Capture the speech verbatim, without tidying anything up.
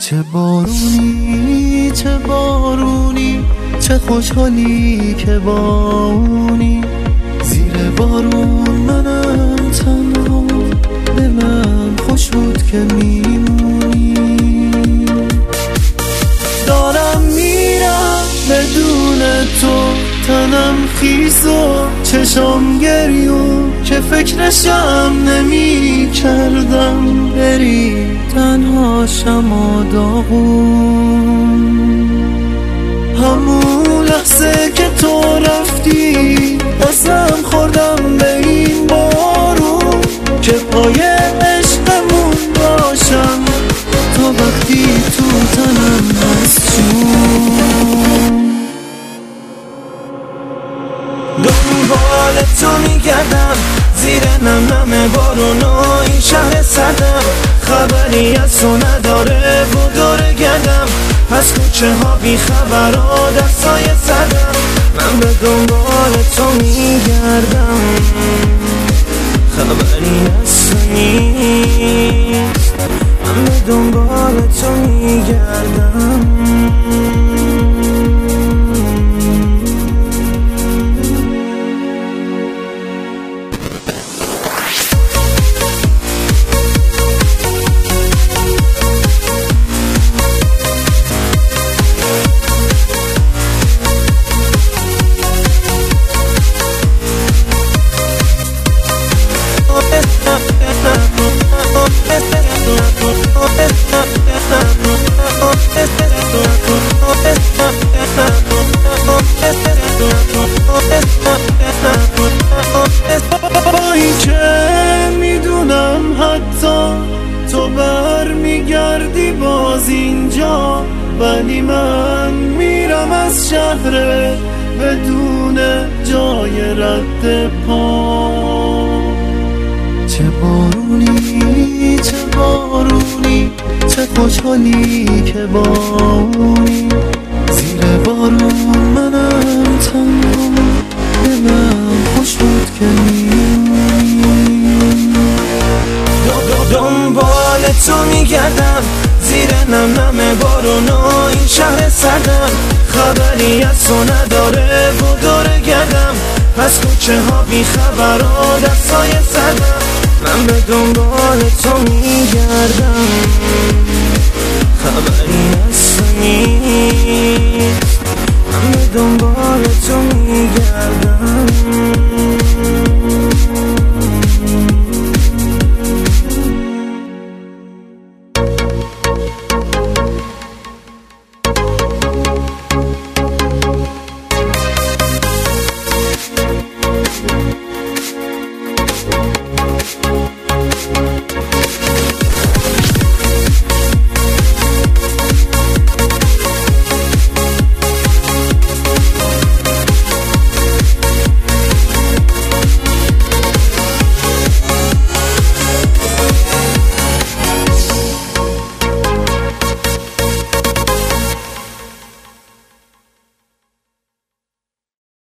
چه بارونی چه بارونی، چه خوشحالی که بارونی. زیر بارون منم تنها، دلم خوش بود که میمونی. دارم میرم بدون تو، تنم خیس و چشم گریون، که فکرشم نمی کردم بری تنها شما داغون. همون لحظه که تو رفتی قسم خوردم به این بارون، که پای عشقمون باشم تا وقتی تو تنم هست جون. دنبال تو میگردم زیر نم نم بارون و این شهر سردم، خبری از تو نداره و دور گردم، پس کوچه ها بی خبر و دستای سردم. من به دنبال تو میگردم، خبری از تو نیست. من به دنبال تو میگردم. با این که میدونم حتی تو بر میگردی باز اینجا، ولی من میرم از شهر بدون جای رد پا. چه بارونی چه بارونی، چه خوشحالی که بارونی. زیر بارون منم تنها، دلم خوش بود که میمونی. دنبال تو میگردم زیر نم نم بارون و این شهر سردم، خبری از تو نداره و دور گردم، پس کوچه ها بی خبر و دستای سردم. من به دنبال تو میگردم.